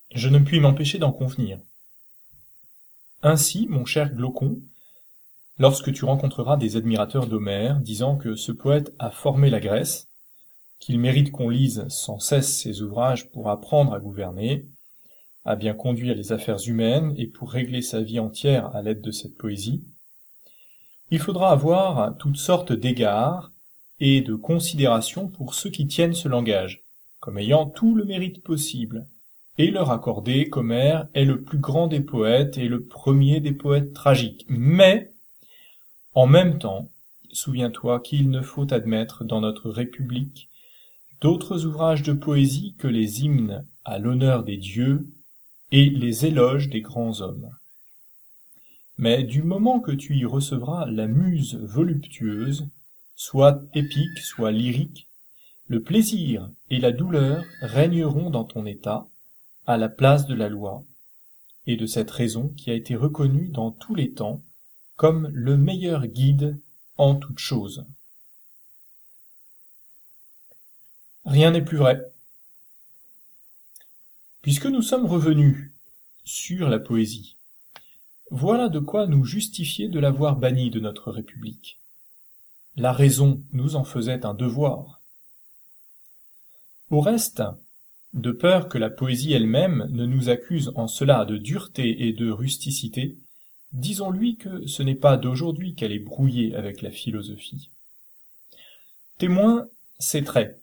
Je ne puis m'empêcher d'en convenir. Ainsi, mon cher Glaucon, lorsque tu rencontreras des admirateurs d'Homère disant que ce poète a formé la Grèce, qu'il mérite qu'on lise sans cesse ses ouvrages pour apprendre à gouverner, à bien conduire les affaires humaines et pour régler sa vie entière à l'aide de cette poésie, il faudra avoir toutes sortes d'égards et de considération pour ceux qui tiennent ce langage, comme ayant tout le mérite possible, et leur accorder qu'Homère est le plus grand des poètes et le premier des poètes tragiques. Mais, en même temps, souviens-toi qu'il ne faut admettre dans notre République d'autres ouvrages de poésie que les hymnes à l'honneur des dieux et les éloges des grands hommes. Mais du moment que tu y recevras la muse voluptueuse, soit épique, soit lyrique, le plaisir et la douleur régneront dans ton état, à la place de la loi, et de cette raison qui a été reconnue dans tous les temps comme le meilleur guide en toutes choses. Rien n'est plus vrai. Puisque nous sommes revenus sur la poésie, voilà de quoi nous justifier de l'avoir bannie de notre République. La raison nous en faisait un devoir. Au reste, de peur que la poésie elle-même ne nous accuse en cela de dureté et de rusticité, disons-lui que ce n'est pas d'aujourd'hui qu'elle est brouillée avec la philosophie. Témoin ses traits.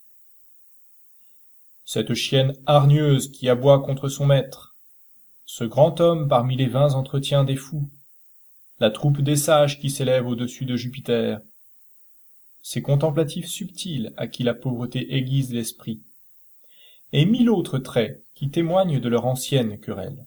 Cette chienne hargneuse qui aboie contre son maître, ce grand homme parmi les vains entretiens des fous, la troupe des sages qui s'élève au-dessus de Jupiter, ces contemplatifs subtils à qui la pauvreté aiguise l'esprit, et mille autres traits qui témoignent de leur ancienne querelle.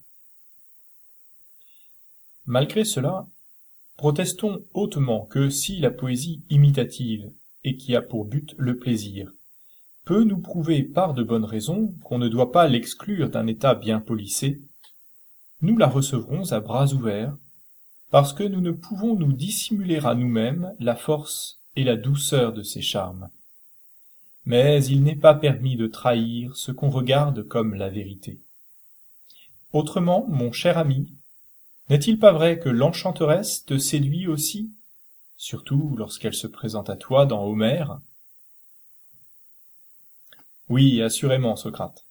Malgré cela, protestons hautement que si la poésie imitative, et qui a pour but le plaisir, peut nous prouver par de bonnes raisons qu'on ne doit pas l'exclure d'un état bien polissé, nous la recevrons à bras ouverts, parce que nous ne pouvons nous dissimuler à nous-mêmes la force et la douceur de ses charmes. Mais il n'est pas permis de trahir ce qu'on regarde comme la vérité. Autrement, mon cher ami, n'est-il pas vrai que l'enchanteresse te séduit aussi, surtout lorsqu'elle se présente à toi dans Homère? Oui, assurément, Socrate.